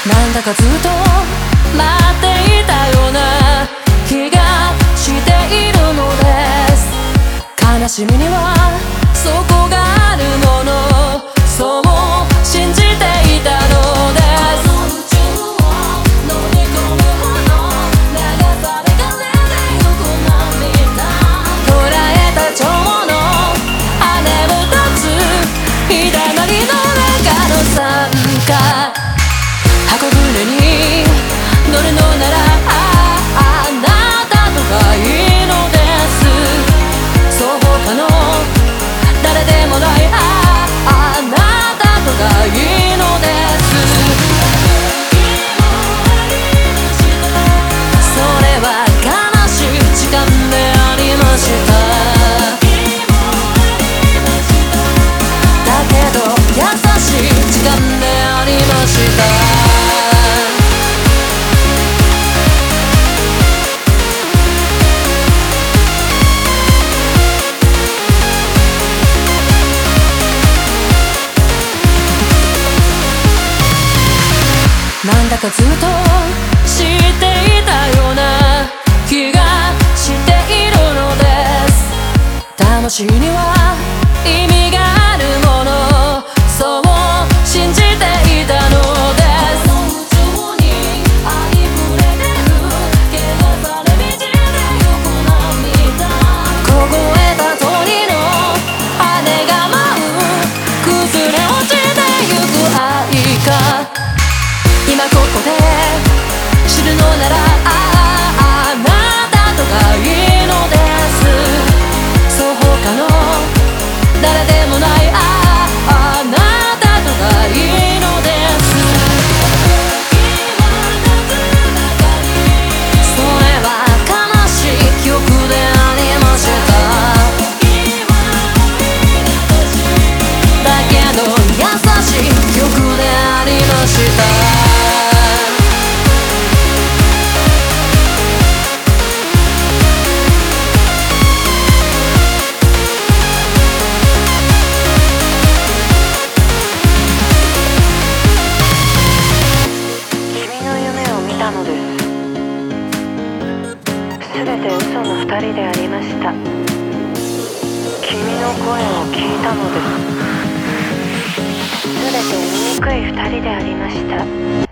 なんだかずっと待っていたような気がしているのです。悲しみにはそこがあるもの、そう信じていたのです。捉えた蝶の羽を立つ日だまりの中の参加、箱舟に乗るのならあなたとがいいのです。そう他の誰でもないあなたとがいいのです。それは悲しい時間でありました。だけど優しい時間でありました。なんだかずっと知っていたような気がしているのです。魂には意味があるもの、そう信じていたのです。凍えた鳥の羽が舞う、崩れ落ちてゆく愛か、今ここで知るのならあなたとがいいのです。そう他の誰でもないあなたとがいいのです。それは悲しい記憶でありました。だけど優しい記憶でありました。 すべて嘘の二人でありました。君の声を聞いたのです。すべて醜い二人でありました。